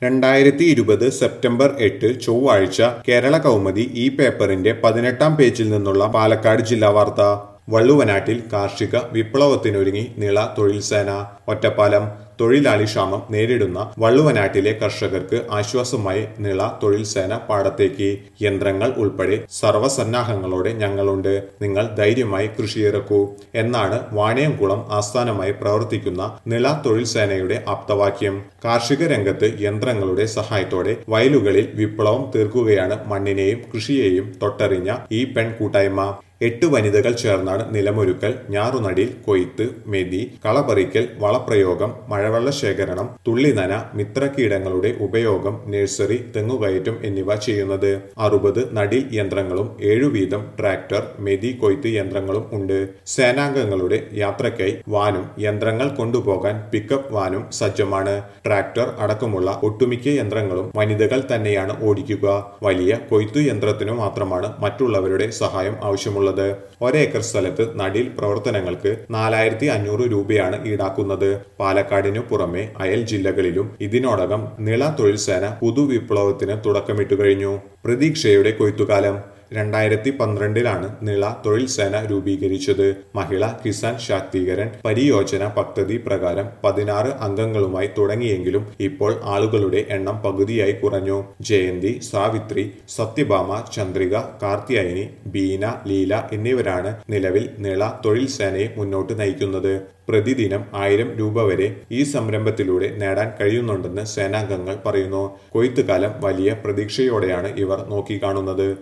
2020 September 8 ചൊവ്വാഴ്ച കേരള കൗമുദി ഈ പേപ്പറിന്റെ 18-ാം പേജിൽ നിന്നുള്ള പാലക്കാട് ജില്ലാ വാർത്ത. വള്ളുവനാട്ടിൽ കാർഷിക വിപ്ലവത്തിനൊരുങ്ങി നിള തൊഴിൽസേന. ഒറ്റപ്പാലം. തൊഴിലാളി ക്ഷാമം നേരിടുന്ന വള്ളുവനാട്ടിലെ കർഷകർക്ക് ആശ്വാസമായി നിള തൊഴിൽസേന പാടത്തേക്ക്. യന്ത്രങ്ങൾ ഉൾപ്പെടെ സർവ്വസന്നാഹങ്ങളോടെ ഞങ്ങളുണ്ട്, നിങ്ങൾ ധൈര്യമായി കൃഷിയിറക്കൂ എന്നാണ് വാണിയംകുളം ആസ്ഥാനമായി പ്രവർത്തിക്കുന്ന നിള തൊഴിൽസേനയുടെ ആപ്തവാക്യം. കാർഷിക രംഗത്ത് യന്ത്രങ്ങളുടെ സഹായത്തോടെ വയലുകളിൽ വിപ്ലവം തീർക്കുകയാണ് മണ്ണിനെയും കൃഷിയെയും തൊട്ടറിഞ്ഞ ഈ പെൺകൂട്ടായ്മ. 8 വനിതകൾ ചേർന്നാണ് നിലമൊരുക്കൽ, ഞാറുനടിൽ, കൊയ്ത്ത്, മെതി, കളപറിക്കൽ, വളപ്രയോഗം, മഴവെള്ള ശേഖരണം, തുള്ളിനന, മിത്രകീടങ്ങളുടെ ഉപയോഗം, നഴ്സറി, തെങ്ങുകയറ്റം എന്നിവ ചെയ്യുന്നത്. 60 നടീൽ യന്ത്രങ്ങളും 7 വീതം ട്രാക്ടർ, മെതി, കൊയ്ത്ത് യന്ത്രങ്ങളും ഉണ്ട്. സേനാംഗങ്ങളുടെ യാത്രയ്ക്കായി വാനും യന്ത്രങ്ങൾ കൊണ്ടുപോകാൻ പിക്കപ്പ് വാനും സജ്ജമാണ്. ട്രാക്ടർ അടക്കമുള്ള ഒട്ടുമിക്ക യന്ത്രങ്ങളും വനിതകൾ തന്നെയാണ് ഓടിക്കുക. വലിയ കൊയ്ത്തു യന്ത്രത്തിനു മാത്രമാണ് മറ്റുള്ളവരുടെ സഹായം ആവശ്യമുള്ളത്. ഒരേക്കർ സ്ഥലത്ത് നടീൽ പ്രവർത്തനങ്ങൾക്ക് 4500 രൂപയാണ് ഈടാക്കുന്നത്. പാലക്കാടിനു പുറമെ അയൽ ജില്ലകളിലും ഇതിനോടകം നിള തൊഴിൽസേന പുതുവിപ്ലവത്തിന് തുടക്കമിട്ടു കഴിഞ്ഞു. പ്രതീക്ഷയുടെ കൊയ്ത്തുകാലം. 2012-ലാണ് നിള തൊഴിൽസേന രൂപീകരിച്ചത്. മഹിളാ കിസാൻ ശാക്തീകരൺ പരിയോജന പദ്ധതി പ്രകാരം 16 അംഗങ്ങളുമായി തുടങ്ങിയെങ്കിലും ഇപ്പോൾ ആളുകളുടെ എണ്ണം പകുതിയായി കുറഞ്ഞു. ജയന്തി, സാവിത്രി, സത്യഭാമ, ചന്ദ്രിക, കാർത്യായനി, ബീന, ലീല എന്നിവരാണ് നിലവിൽ നിള തൊഴിൽസേനയെ മുന്നോട്ട് നയിക്കുന്നത്. പ്രതിദിനം 1000 രൂപ വരെ ഈ സംരംഭത്തിലൂടെ നേടാൻ കഴിയുന്നുണ്ടെന്ന് സേനാംഗങ്ങൾ പറയുന്നു. കൊയ്ത്തുകാലം വലിയ പ്രതീക്ഷയോടെയാണ് ഇവർ നോക്കിക്കാണുന്നത്.